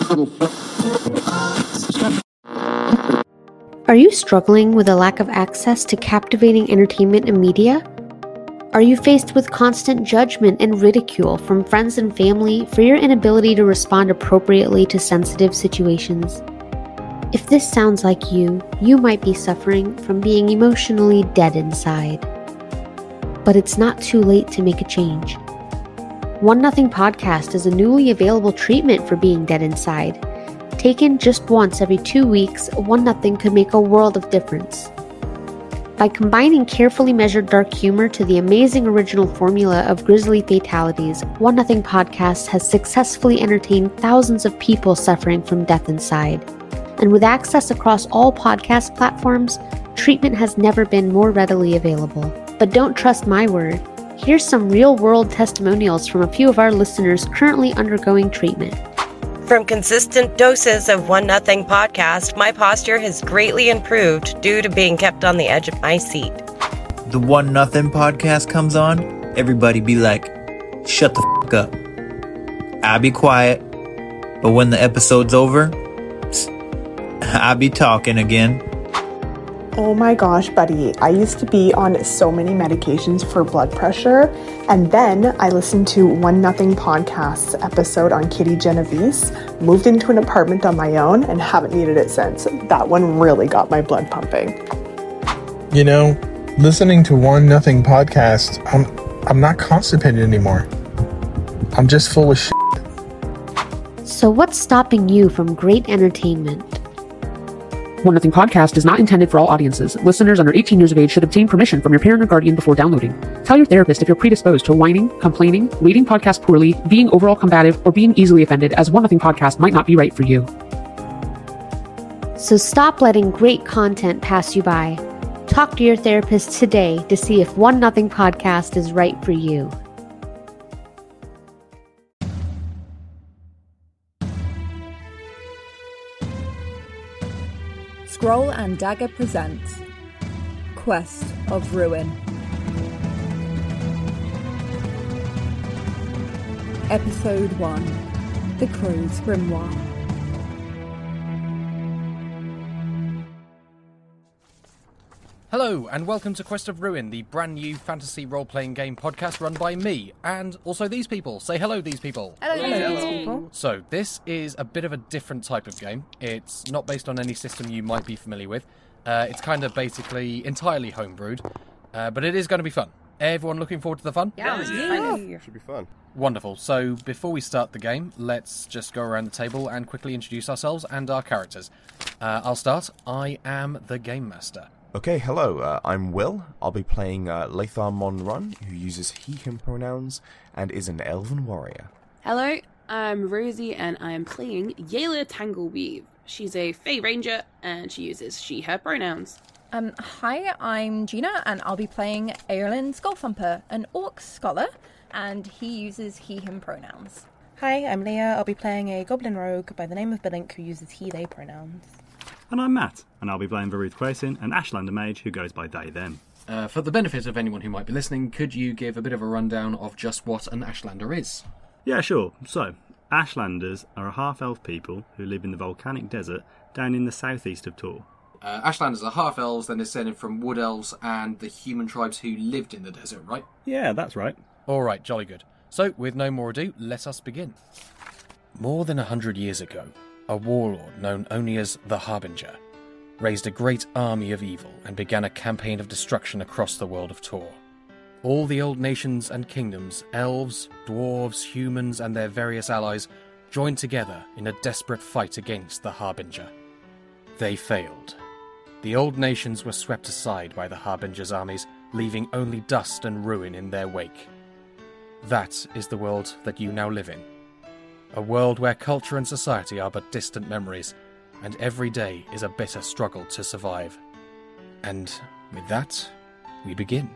Are you struggling with a lack of access to captivating entertainment and media? Are you faced with constant judgment and ridicule from friends and family for your inability to respond appropriately to sensitive situations? If this sounds like you might be suffering from being emotionally dead inside. But it's not too late to make a change. One Nothing Podcast is a newly available treatment for being dead inside. Taken just once every 2 weeks, One Nothing could make a world of difference. By combining carefully measured dark humor to the amazing original formula of grisly fatalities, One Nothing Podcast has successfully entertained thousands of people suffering from death inside. And with access across all podcast platforms, treatment has never been more readily available. But don't trust my word. Here's some real-world testimonials from a few of our listeners currently undergoing treatment. From consistent doses of One Nothing Podcast, my posture has greatly improved due to being kept on the edge of my seat. The One Nothing Podcast comes on, everybody be like, shut the f*** up. I be quiet, but when the episode's over, I be talking again. Oh my gosh, buddy. I used to be on so many medications for blood pressure, and then I listened to One Nothing Podcast's episode on Kitty Genovese, moved into an apartment on my own, and haven't needed it since. That one really got my blood pumping. You know, listening to One Nothing Podcast, I'm not constipated anymore. I'm just full of shit. So what's stopping you from great entertainment? One Nothing Podcast is not intended for all audiences. Listeners under 18 years of age should obtain permission from your parent or guardian before downloading. Tell your therapist if you're predisposed to whining, complaining, reading podcasts poorly, being overall combative, or being easily offended, as One Nothing Podcast might not be right for you. So stop letting great content pass you by. Talk to your therapist today to see if One Nothing Podcast is right for you. Scroll and Dagger presents Quest of Ruin. Episode 1: The Crow's Grimoire. Hello, and welcome to Quest of Ruin, the brand new fantasy role-playing game podcast run by me, and also these people. Say hello, these people. Hello, these people. So, this is a bit of a different type of game. It's not based on any system you might be familiar with. It's kind of basically entirely homebrewed, but it is going to be fun. Everyone looking forward to the fun? Yeah. Should be fun. Wonderful. So, before we start the game, let's just go around the table and quickly introduce ourselves and our characters. I'll start. I am the Game Master. Okay, hello, I'm Will. I'll be playing Lathar Monrun, who uses he/him pronouns and is an elven warrior. Hello, I'm Rosie and I am playing Yayla Tangleweave. She's a Fey Ranger and she uses she/her pronouns. Hi, I'm Gina and I'll be playing Aerlin Skullthumper, an orc scholar, and he uses he/him pronouns. Hi, I'm Leah. I'll be playing a goblin rogue by the name of Belink who uses he/they pronouns. And I'm Matt, and I'll be playing Varuth Quasin, an Ashlander mage who goes by they, them. For the benefit of anyone who might be listening, could you give a bit of a rundown of just what an Ashlander is? Yeah, sure. So, Ashlanders are a half-elf people who live in the volcanic desert down in the southeast of Tor. Ashlanders are half-elves, then descended from wood elves and the human tribes who lived in the desert, right? Yeah, that's right. Alright, jolly good. So, with no more ado, let us begin. More than 100 years ago, a warlord known only as the Harbinger raised a great army of evil and began a campaign of destruction across the world of Tor. All the old nations and kingdoms, elves, dwarves, humans, and their various allies joined together in a desperate fight against the Harbinger. They failed. The old nations were swept aside by the Harbinger's armies, leaving only dust and ruin in their wake. That is the world that you now live in. A world where culture and society are but distant memories, and every day is a bitter struggle to survive. And with that, we begin.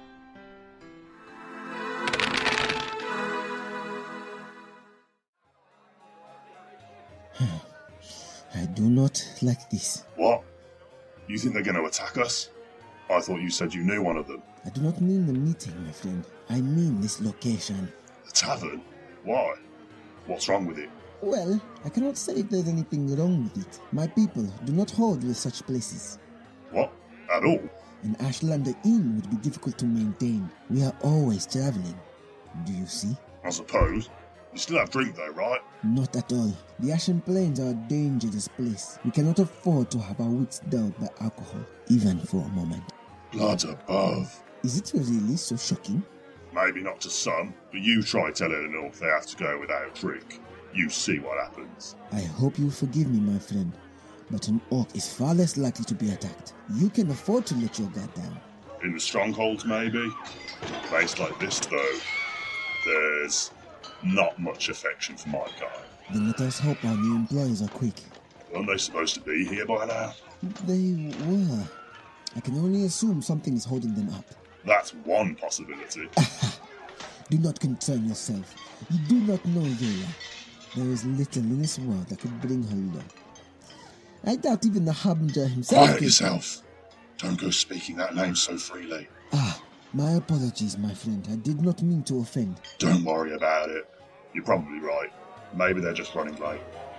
I do not like this. What? You think they're going to attack us? I thought you said you knew one of them. I do not mean the meeting, my friend. I mean this location. The tavern? Why? What's wrong with it? Well, I cannot say if there's anything wrong with it. My people do not hold with such places. What? At all? An Ashlander inn would be difficult to maintain. We are always traveling. Do you see? I suppose. You still have drink though, right? Not at all. The Ashen Plains are a dangerous place. We cannot afford to have our wits dulled by alcohol, even for a moment. Blood above. Is it really so shocking? Maybe not to some, but you try telling the North they have to go without a drink. You see what happens. I hope you forgive me, my friend, but an orc is far less likely to be attacked. You can afford to let your guard down. In the strongholds, maybe? A place like this, though, there's not much affection for my kind. Then let us hope our new employees are quick. Weren't they supposed to be here by now? They were. I can only assume something is holding them up. That's one possibility. Do not concern yourself. You do not know Yela. There is little in this world that could bring her low. I doubt even the Harbinger himself. Quiet yourself. Don't go speaking that name so freely. My apologies, my friend. I did not mean to offend. Don't worry about it. You're probably right. Maybe they're just running late.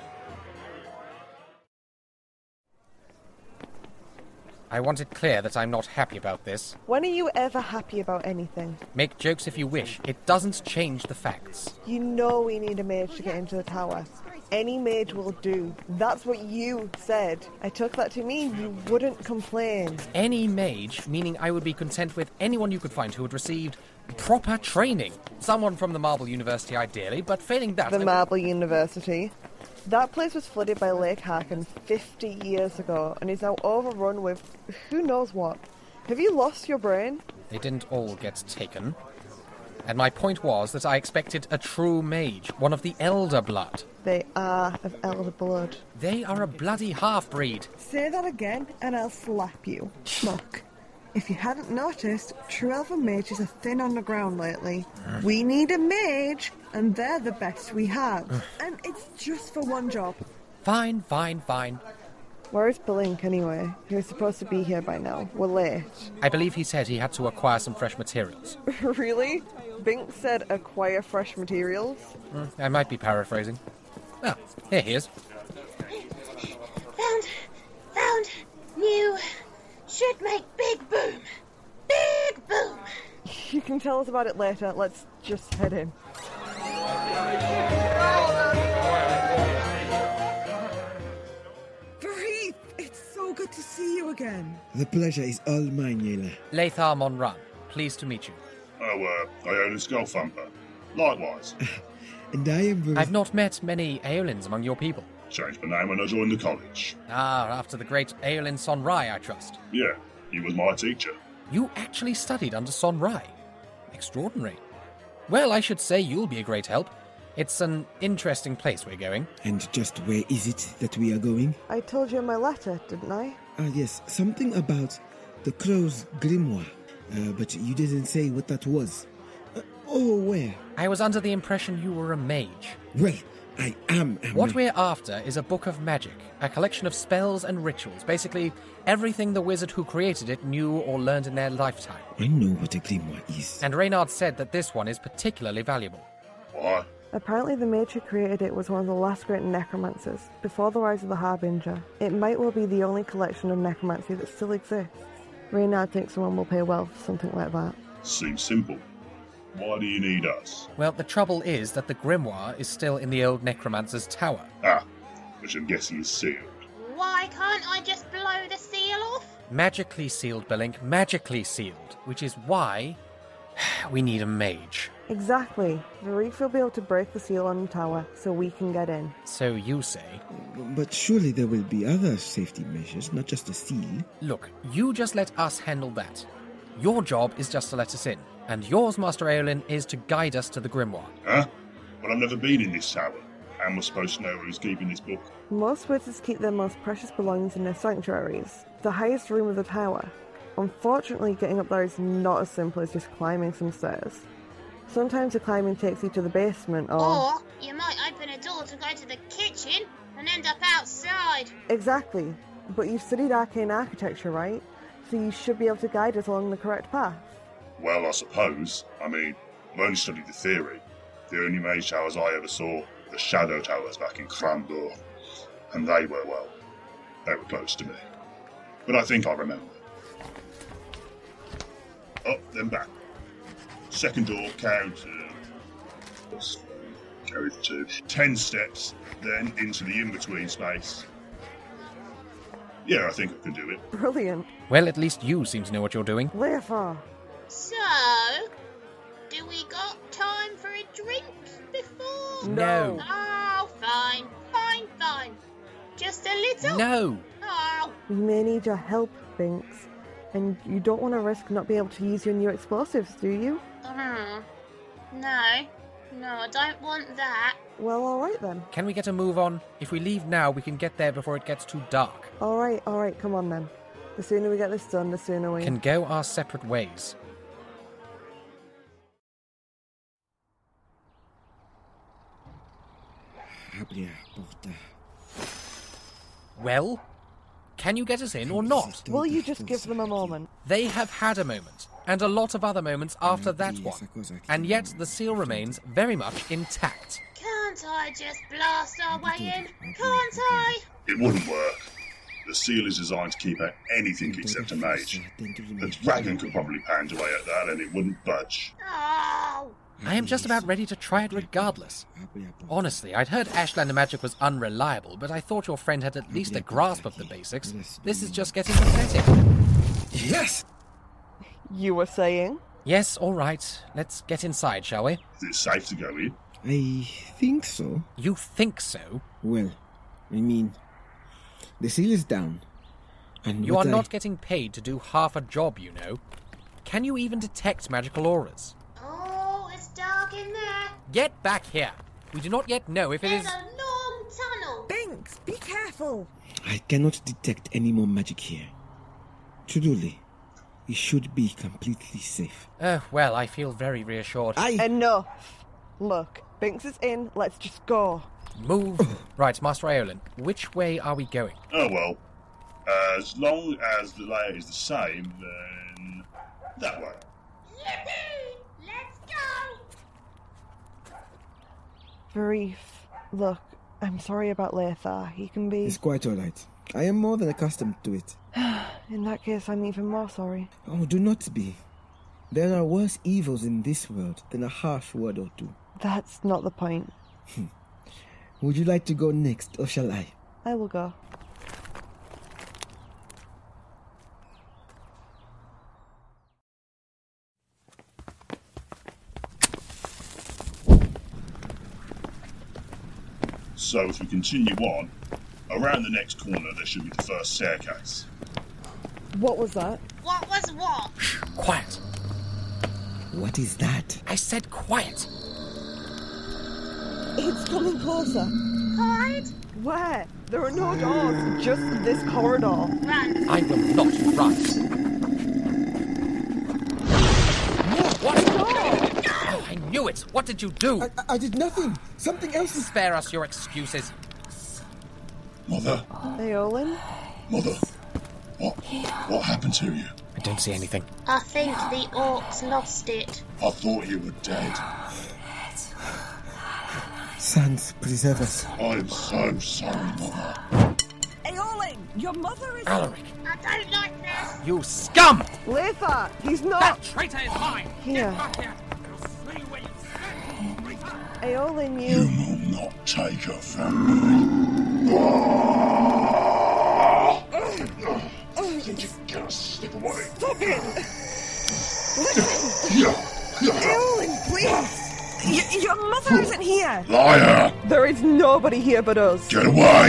I want it clear that I'm not happy about this. When are you ever happy about anything? Make jokes if you wish. It doesn't change the facts. You know we need a mage to get into the tower. Any mage will do. That's what you said. I took that to mean you wouldn't complain. Any mage, meaning I would be content with anyone you could find who had received proper training. Someone from the Marble University, ideally, but failing that... The Marble University? That place was flooded by Lake Harken 50 years ago and is now overrun with who knows what. Have you lost your brain? They didn't all get taken. And my point was that I expected a true mage, one of the Elder Blood. They are of Elder Blood. They are a bloody half-breed. Say that again and I'll slap you. Look, if you hadn't noticed, true elven mages are thin on the ground lately. We need a mage, and they're the best we have. And it's just for one job. Fine. Where's Blink anyway? He was supposed to be here by now. We're late. I believe he said he had to acquire some fresh materials. Really? Bink said acquire fresh materials? I might be paraphrasing. Well, here he is. Found new. Should make big boom. Big boom. You can tell us about it later. Let's just head in. Varith, it's so good to see you again. The pleasure is all mine, Yela. Lathar Monran, pleased to meet you. Aeolin Skullthumper. Likewise. And I am... I've not met many Aeolins among your people. Changed my name when I joined the college. After the great Aeolin Sonrai, I trust. Yeah, he was my teacher. You actually studied under Sonrai? Extraordinary. Well, I should say you'll be a great help. It's an interesting place we're going. And just where is it that we are going? I told you in my letter, didn't I? Yes, something about the Crow's Grimoire. But you didn't say what that was. Where? I was under the impression you were a mage. Well, I am. What we're after is a book of magic, a collection of spells and rituals, basically everything the wizard who created it knew or learned in their lifetime. I know what a grimoire is. And Reynard said that this one is particularly valuable. Why? Apparently the mage who created it was one of the last great necromancers, before the rise of the Harbinger. It might well be the only collection of necromancy that still exists. Reynard thinks someone will pay well for something like that. Seems simple. Why do you need us? Well, the trouble is that the grimoire is still in the old necromancer's tower. Which I'm guessing is sealed. Why can't I just blow the seal off? Magically sealed, Belink, magically sealed. Which is why we need a mage. Exactly. Varith will be able to break the seal on the tower, so we can get in. So you say. But surely there will be other safety measures, not just a seal. Look, you just let us handle that. Your job is just to let us in. And yours, Master Aeolin, is to guide us to the grimoire. Huh? Well, I've never been in this tower. And we're supposed to know who's keeping this book. Most wizards keep their most precious belongings in their sanctuaries, the highest room of the tower. Unfortunately, getting up there is not as simple as just climbing some stairs. Sometimes the climbing takes you to the basement Or you might open a door to go to the kitchen and end up outside. Exactly. But you've studied arcane architecture, right? So you should be able to guide us along the correct path. Well, I suppose. I mean, I've only studied the theory. The only mage towers I ever saw the Shadow Towers back in Crandor, and they were close to me. But I think I remember. Up, then back. Second door, count. Carry the 2. 10 steps, then into the in-between space. Yeah, I think I can do it. Brilliant. Well, at least you seem to know what you're doing. Lefa. So, do we got time for a drink before? No. Oh, fine. Just a little? No. Oh. We may need your help, Binks. And you don't want to risk not being able to use your new explosives, do you? No, I don't want that. Well, alright then. Can we get a move on? If we leave now, we can get there before it gets too dark. Alright, come on then. The sooner we get this done, the sooner we... Can go our separate ways. Well, can you get us in or not? Will you just give them a moment? They have had a moment, and a lot of other moments after that one. And yet the seal remains very much intact. Can't I just blast our way in? Can't I? It wouldn't work. The seal is designed to keep out anything except a mage. The dragon could probably pound away at that and it wouldn't budge. Oh! I am just about ready to try it regardless. Honestly, I'd heard Ashlander magic was unreliable, but I thought your friend had at least a grasp of the basics. This is just getting pathetic. Yes! You were saying? Yes, all right. Let's get inside, shall we? Is it safe to go in? I think so. You think so? Well, I mean, the seal is down. And you are not getting paid to do half a job, you know. Can you even detect magical auras? Oh, it's dark in there. Get back here. We do not yet know if it is... There's a long tunnel. Binks, be careful. I cannot detect any more magic here. Truly, it should be completely safe. Well, I feel very reassured. Enough. Look, Binks is in. Let's just go. Move. Right, Master Aeolin, which way are we going? Oh, well, as long as the layout is the same, then that way. Yippee! Let's go! Varif, look, I'm sorry about Lefa. He can be... It's quite all right. I am more than accustomed to it. In that case, I'm even more sorry. Oh, do not be. There are worse evils in this world than a harsh word or two. That's not the point. Would you like to go next, or shall I? I will go. So if we continue on, around the next corner there should be the first staircase. What was that? What was what? Shh, quiet. What is that? I said quiet. It's coming closer. Hide? Where? There are no doors, just this corridor. Run. I will not run. What? No! Oh, I knew it. What did you do? I did nothing. Something else is... Spare us your excuses. Mother? Aeolin? Mother? What happened to you? I don't see anything. I think the orcs lost it. I thought you were dead. Sans, preserve us. I'm so sorry, Mother. Aeolin, your mother is... Alaric. I don't like this. You scum! Lefa, he's not... That traitor is mine! Here. Get back here! I'll slay you where you stand, traitor! Aeolin, You will not take her from me. You gotta step away. Stop it! Listen! Aeolin, please! Your mother isn't here! Liar! There is nobody here but us. Get away!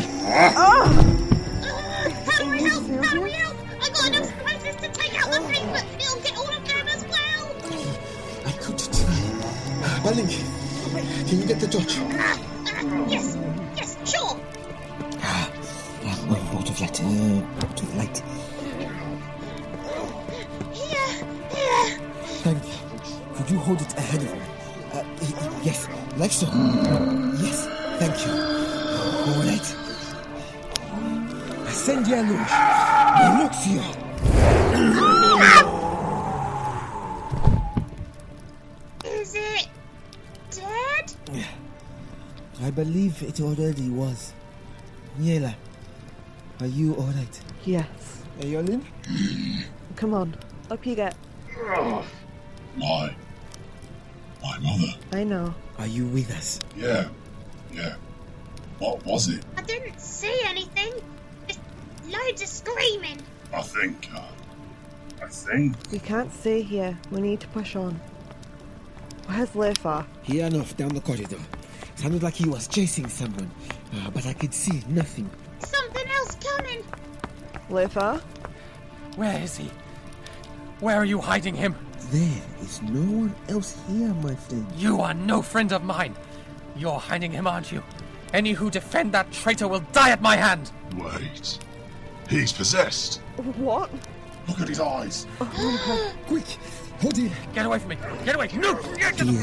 Hurry help! I got enough spices to take out the thing, but it'll get all of them as well. I could try. Balink, can you get the torch? Yes, sure. Out of light. Out of light. Here. Thank you. Could you hold it ahead of me? Yes, like so. Yes, thank you. All right. Ascendia Luz. Luxio. Is it dead? I believe it already was. Yela, are you alright? Yes. Aeolin? Come on, up you get. My mother. I know. Are you with us? Yeah. What was it? I didn't see anything. Just loads of screaming. I think. We can't stay here. We need to push on. Where's Leifar? He ran off down the corridor. Sounded like he was chasing someone, but I could see nothing. Something else coming. Leifar? Where is he? Where are you hiding him? There is no one else here, my friend. You are no friend of mine. You're hiding him, aren't you? Any who defend that traitor will die at my hand. Wait. He's possessed. What? Look at his eyes. Quick, hold him. Get away from me. Get away. No. Get away.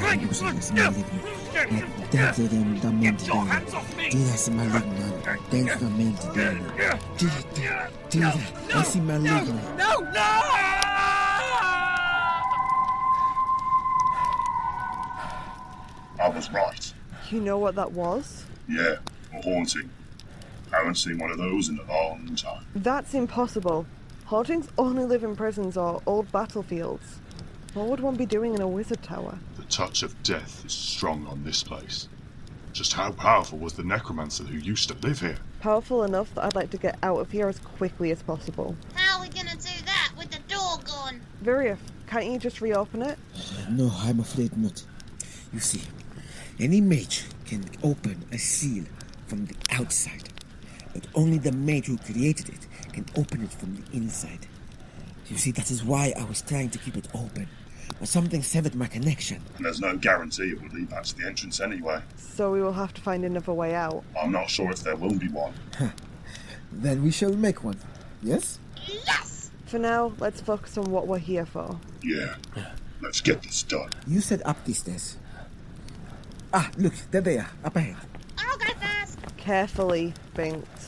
I was right. You know what that was? Yeah, a haunting. Haven't seen one of those in a long time. That's impossible. Hauntings only live in prisons or old battlefields. What would one be doing in a wizard tower? The touch of death is strong on this place. Just how powerful was the necromancer who used to live here? Powerful enough that I'd like to get out of here as quickly as possible. How are we gonna do that with the door gone? Virith, can't you just reopen it? No, I'm afraid not. You see, any mage can open a seal from the outside, but only the mage who created it can open it from the inside. You see, that is why I was trying to keep it open, but something severed my connection. And there's no guarantee it will lead back to the entrance anyway. So we will have to find another way out. I'm not sure if there will be one. Then we shall make one, yes? Yes! For now, let's focus on what we're here for. Yeah, let's get this done. You said up these stairs. Ah, look, there they are, up ahead. I'll go first. Carefully, Binks.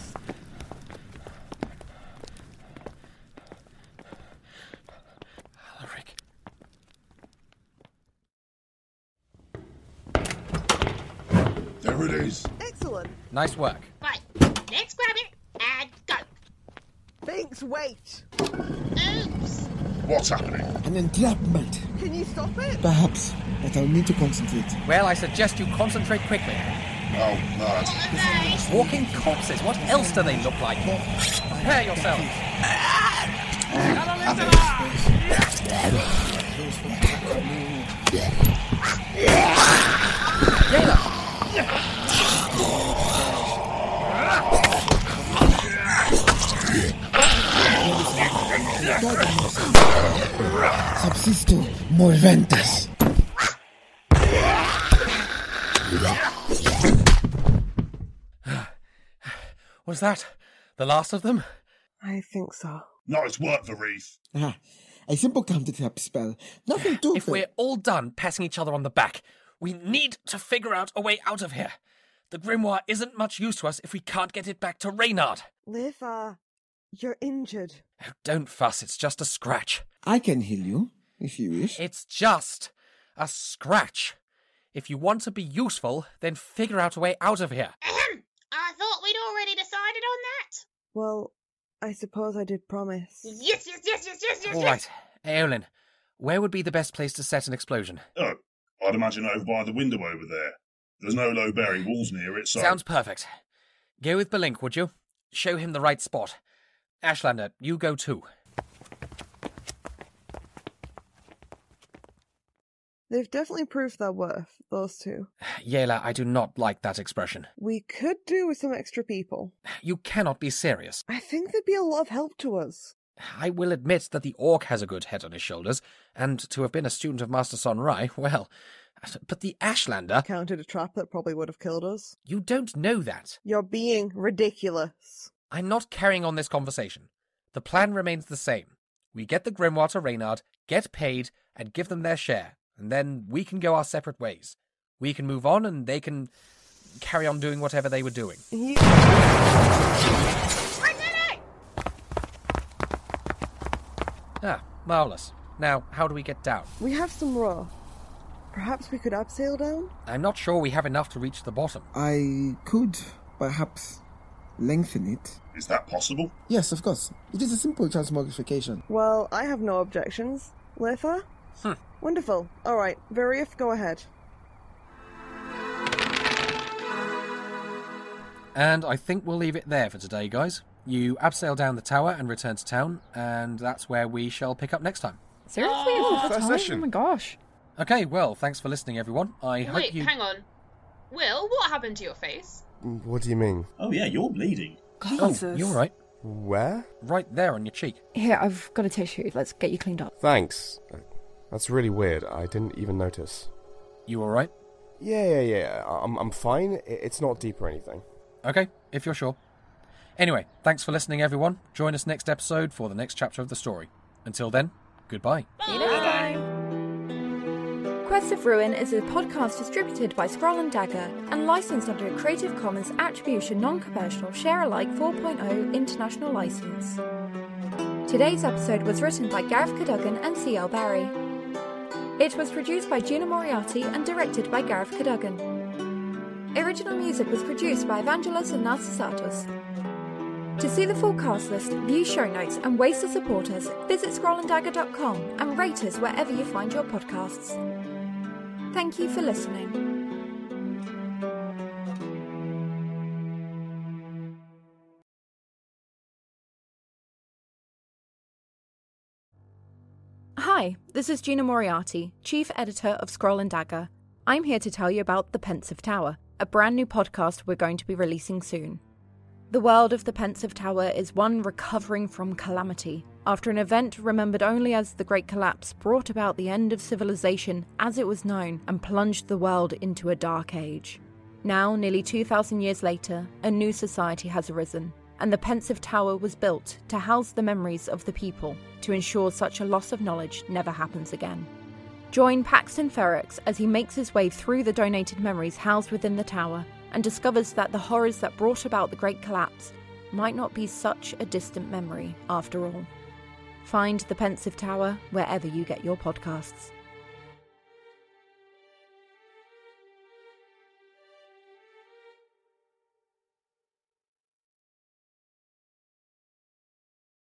There it is. Excellent. Nice work. Right, let's grab it and go. Binks, wait. Oops. What's happening? An entrapment. Can you stop it? Perhaps, but I'll need to concentrate. Well, I suggest you concentrate quickly. Oh, mad. Walking corpses. What else do they look like? Prepare yourselves. Subsisto moventas. Was that the last of them? I think so. Nice work, Virith. A simple counter-trap spell. Nothing to If we're all done patting each other on the back, we need to figure out a way out of here. The grimoire isn't much use to us if we can't get it back to Reynard. Leifar, you're injured. Oh, don't fuss, it's just a scratch. I can heal you, if you wish. It's just a scratch. If you want to be useful, then figure out a way out of here. Ahem. I thought we'd already decided on that. Well, I suppose I did promise. Yes. All right, Aeolin, where would be the best place to set an explosion? Oh, I'd imagine over by the window over there. There's no low-bearing walls near it, so... Sounds perfect. Go with Belink, would you? Show him the right spot. Ashlander, you go too. They've definitely proved their worth, those two. Yela, I do not like that expression. We could do with some extra people. You cannot be serious. I think they'd be a lot of help to us. I will admit that the orc has a good head on his shoulders, and to have been a student of Master Sonrai, well... But the Ashlander... Counted a trap that probably would have killed us. You don't know that. You're being ridiculous. I'm not carrying on this conversation. The plan remains the same. We get the grimoire to Reynard, get paid, and give them their share. And then we can go our separate ways. We can move on, and they can carry on doing whatever they were doing. Ah, marvellous. Now, how do we get down? We have some raw. Perhaps we could abseil down? I'm not sure we have enough to reach the bottom. I could perhaps lengthen it. Is that possible? Yes, of course. It is a simple transmogrification. Well, I have no objections. Lefa? Wonderful. Alright, Variaf, go ahead. And I think we'll leave it there for today, guys. You abseil down the tower and return to town, and that's where we shall pick up next time. Seriously? First session. Oh my gosh. Okay, well, thanks for listening, everyone. I hope Wait, you... hang on. Will, what happened to your face? What do you mean? Oh yeah, you're bleeding. Oh, you're right. Where? Right there on your cheek. Here, I've got a tissue. Let's get you cleaned up. Thanks. That's really weird. I didn't even notice. You alright? Yeah. I'm fine. It's not deep or anything. Okay, if you're sure. Anyway, thanks for listening, everyone. Join us next episode for the next chapter of the story. Until then, goodbye. See you next time. Quest of Ruin is a podcast distributed by Scroll and Dagger and licensed under a Creative Commons Attribution Non-Commercial Share-alike 4.0 International License. Today's episode was written by Gareth Cadogan and C.L. Barry. It was produced by Gina Moriarty and directed by Gareth Cadogan. Original music was produced by Evangelos and Narcissatos. To see the full cast list, view show notes, and ways to support us, visit scrollanddagger.com and rate us wherever you find your podcasts. Thank you for listening. Hi, this is Gina Moriarty, Chief Editor of Scroll and Dagger. I'm here to tell you about The Pensive Tower, a brand new podcast we're going to be releasing soon. The world of the Pensive Tower is one recovering from calamity, after an event remembered only as the Great Collapse brought about the end of civilization as it was known and plunged the world into a dark age. Now, nearly 2,000 years later, a new society has arisen, and the Pensive Tower was built to house the memories of the people, to ensure such a loss of knowledge never happens again. Join Paxton Ferrex as he makes his way through the donated memories housed within the tower, and discovers that the horrors that brought about the Great Collapse might not be such a distant memory after all. Find The Pensive Tower wherever you get your podcasts.